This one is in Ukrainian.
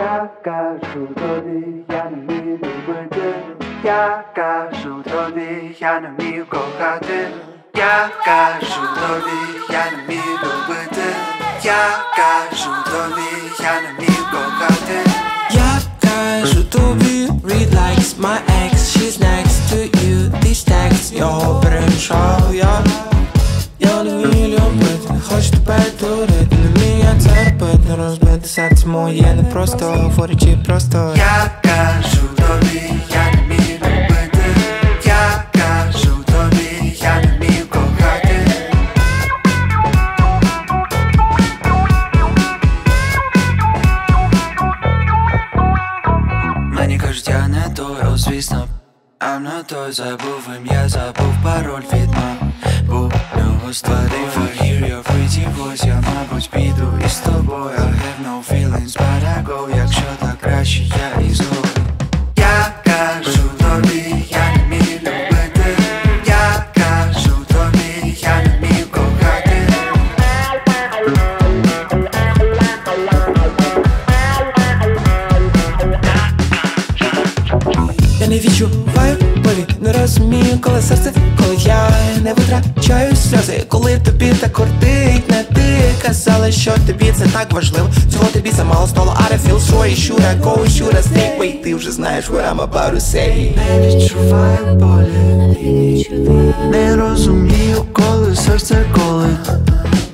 Я кажу тобі, я не вмію любити. Я кажу тобі, я не вмію кохати. Я кажу тобі, я не вмію любити. Я кажу тобі, я не вмію кохати. Я кажу тобі, read likes my ex, she's next to you, these texts, його перемішав я не вмію любити, хочу тебе дурити, не вмію я це робити, розбити серце моє не просто, говорячи просто. Я кажу тобі, я не вмію любити. Я кажу тобі, я не вмію кохати. Мені кажуть, я не той, о, звісно, а не той. Забув ім'я, забув пароль від майбутнього створив. I hear your pretty voice, я, мабуть, піду із тобою. I have no feelings, but I go. Якщо так краще, я і згоден. Я кажу тобі, я не вмію любити. Я кажу тобі, я не вмію кохати. Я не відчуваю болі, не розумію, коли серце, коли я не витрачаю сльози, коли тобі так кортить, не ти казала, що тобі це так важливо. Цього тобі замало стало, I feel sorry, should I go, should I stay? Wait, ти вже знаєш what I'm about to say. Не відчуваю болі, не розумію, коли серце колить.